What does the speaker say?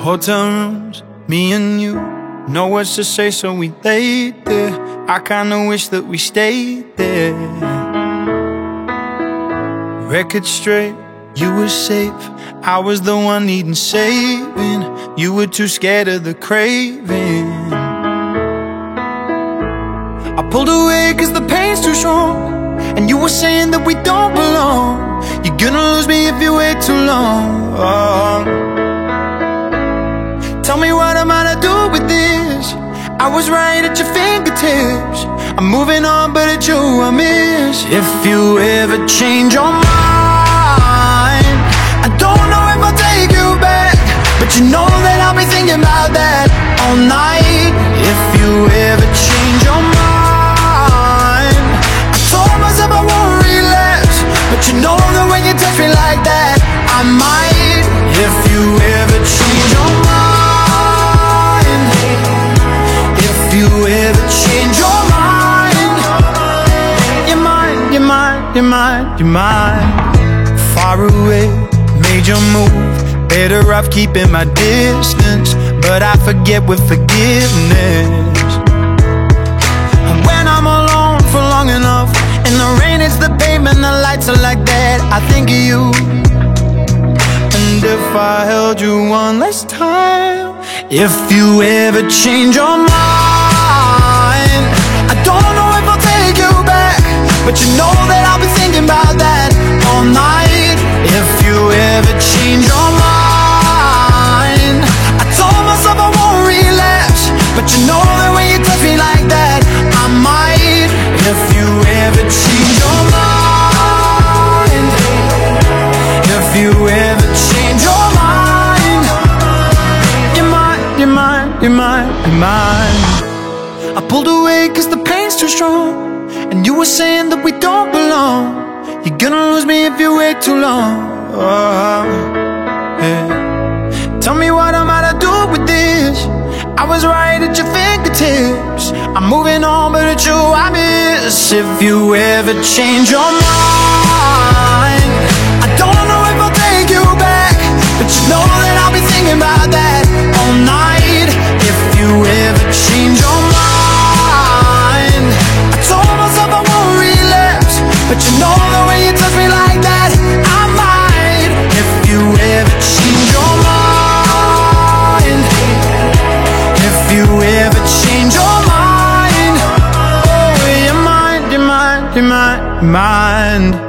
Hotel rooms, me and you, no words to say, so we laid there. I kinda wish that we stayed there. Record straight, you were safe, I was the one needing saving. You were too scared of the craving. I pulled away cause the pain's too strong, and you were saying that we don't belong. You're gonna lose me if you wait too long. Tell me what am I to do with this? I was right at your fingertips. I'm moving on, but it's you I miss. If you ever change your mind, I don't know if I'll take you back, but you know that I'll be thinking about that all night. If you ever change your mind, I told myself I won't relapse, but you know that when you touch me like that, I might. If you ever change your mind, you ever change your mind, you're mine, you're mine, you're mine, you're mine. Far away, made your move, better off keeping my distance, but I forget with forgiveness. And when I'm alone for long enough, in the rain it's the pavement, the lights are like that, I think of you. And if I held you one last time, if you ever change your mind, I don't know if I'll take you back, but you know that I'll be thinking about that all night. If you ever change your mind, I told myself I won't relapse, but you know that when you touch me like that, I might. If you ever change your mind, if you ever change your mind, you're mine, you're mine, you're mine, you're mine. I pulled away cause the pain's too strong, and you were saying that we don't belong. You're gonna lose me if you wait too long. Yeah. Tell me what am I to do with this? I was right at your fingertips. I'm moving on, but it's you I miss. If you ever change your mind, I don't know if I'll take you back, but you know that I'll be thinking about that all night. If you ever change your mind, I told myself I won't relapse, but you know that when you touch me like that, I might. If you ever change your mind, if you ever change your mind, oh, you're mine, you're mine, you're mine, you're mine.